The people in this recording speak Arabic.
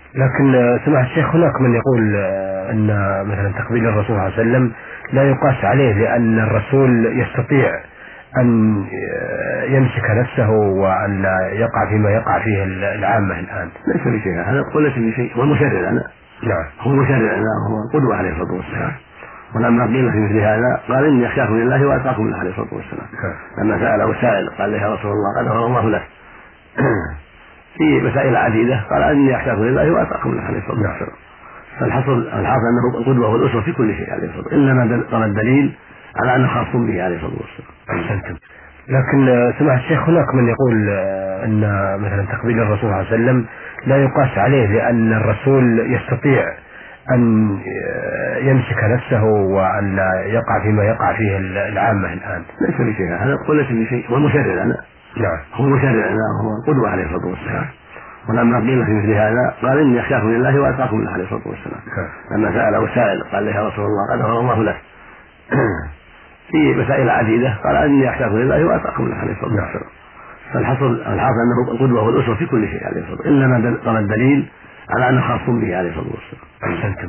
لكن سماحة الشيخ هناك من يقول أن مثلا تقبيل الرسول صلى الله عليه وسلم لا يقاس عليه، لأن الرسول يستطيع أن يمسك نفسه وأن لا يقع فيما يقع فيه العامة الآن. ليس بشيء، هذا يقول ليس بشيء، هو المشرع لنا. نعم، هو المشرع لنا، هو القدوة عليه الصلاة والسلام. ولما قيل في مثل هذا قال إني أخشاكم لله وأتقاكم له عليه الصلاة والسلام. لما سأله سائل قال له يا رسول الله قد غفر الله لك في مسائل عديدة، قال إني أخشاكم لله وأتقاكم له عليه الصلاة والسلام. فالحاصل أنه القدوة والأسوة في كل شيء عليه الصلاة والسلام، إنما قام الدليل على أنه خاص به عليه الصلاة والسلام. أحسنتم. لكن سماحة الشيخ هناك من يقول أن مثلا تقبيل الرسول صلى الله عليه وسلم لا يقاس عليه، لأن الرسول يستطيع أن يمسك نفسه وأن لا يقع فيما يقع فيه العامة الآن. ليس بشيء، هذا يقول ليس بشيء، هو المشرع لنا. نعم، هو المشرع لنا، هو القدوة عليه الصلاة والسلام. ولما قيل في مثل هذا قال إني أخشاكم لله وأتقاكم له عليه الصلاة والسلام. لما سأله سائل قال له يا رسول الله قد غفر الله لك في مسائل عديدة، قال إني أخشاكم لله وأتقاكم له عليه الصلاة والسلام. فالحاصل أنه القدوة والأسوة في كل شيء عليه الصلاة والسلام، إنما قام الدليل على أنه خاص به عليه الصلاة والسلام. أحسنتم.